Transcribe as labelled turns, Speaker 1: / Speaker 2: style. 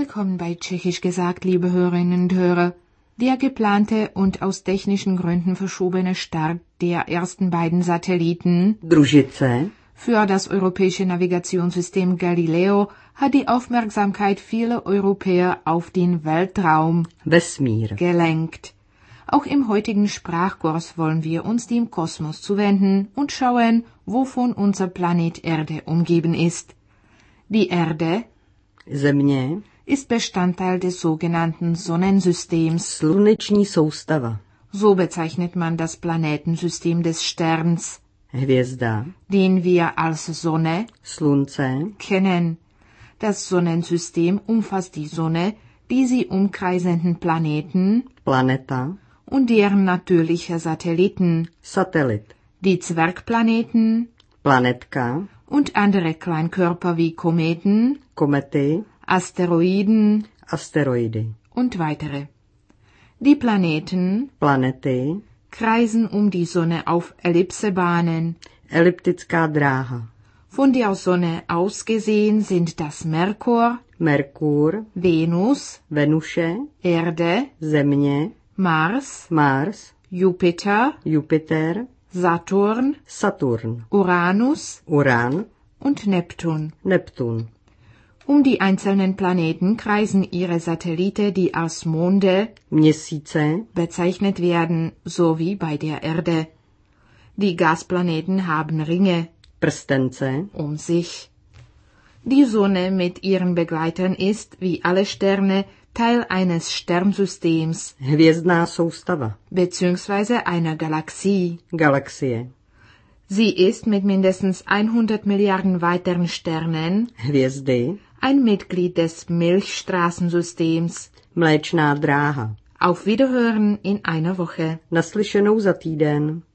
Speaker 1: Willkommen bei Tschechisch gesagt, liebe Hörerinnen und Hörer. Der geplante und aus technischen Gründen verschobene Start der ersten beiden Satelliten
Speaker 2: Družice
Speaker 1: für das europäische Navigationssystem Galileo hat die Aufmerksamkeit vieler Europäer auf den Weltraum
Speaker 2: Vesmír.
Speaker 1: gelenkt. Auch im heutigen Sprachkurs wollen wir uns dem Kosmos zuwenden und schauen, wovon unser Planet Erde umgeben ist. Die Erde
Speaker 2: Země,
Speaker 1: ist Bestandteil des sogenannten Sonnensystems.
Speaker 2: sluneční soustava,
Speaker 1: So bezeichnet man das Planetensystem des Sterns,
Speaker 2: hvězda,
Speaker 1: den wir als Sonne
Speaker 2: slunce,
Speaker 1: kennen. Das Sonnensystem umfasst die Sonne, die sie umkreisenden Planeten
Speaker 2: planeta,
Speaker 1: und deren natürliche Satelliten,
Speaker 2: satelit,
Speaker 1: die Zwergplaneten
Speaker 2: planetka,
Speaker 1: und andere Kleinkörper wie Kometen,
Speaker 2: komety,
Speaker 1: Asteroiden
Speaker 2: asteroidy.
Speaker 1: und weitere. Die Planeten
Speaker 2: Planety,
Speaker 1: kreisen um die Sonne auf Ellipsebahnen.
Speaker 2: elliptická dráha,
Speaker 1: Von der Sonne aus gesehen sind das Merkur,
Speaker 2: Merkur,
Speaker 1: Venus,
Speaker 2: Venuše,
Speaker 1: Erde,
Speaker 2: Země,
Speaker 1: Mars,
Speaker 2: Mars,
Speaker 1: Jupiter,
Speaker 2: Jupiter,
Speaker 1: Saturn,
Speaker 2: Saturn,
Speaker 1: Uranus
Speaker 2: Uran,
Speaker 1: und Neptun.
Speaker 2: Neptun.
Speaker 1: Um die einzelnen Planeten kreisen ihre Satelliten, die als Monde
Speaker 2: Měsíce,
Speaker 1: bezeichnet werden, so wie bei der Erde. Die Gasplaneten haben Ringe
Speaker 2: prstence,
Speaker 1: um sich. Die Sonne mit ihren Begleitern ist, wie alle Sterne, Teil eines Sternsystems
Speaker 2: hvězdná soustava,
Speaker 1: bzw. einer Galaxie.
Speaker 2: galaxie,
Speaker 1: Sie ist mit mindestens 100 Milliarden weiteren Sternen
Speaker 2: hvězdy,
Speaker 1: ein Mitglied des Milchstraßensystems.
Speaker 2: Mléčná dráha.
Speaker 1: Auf Wiederhören in einer Woche.
Speaker 2: Naslyšenou za týden.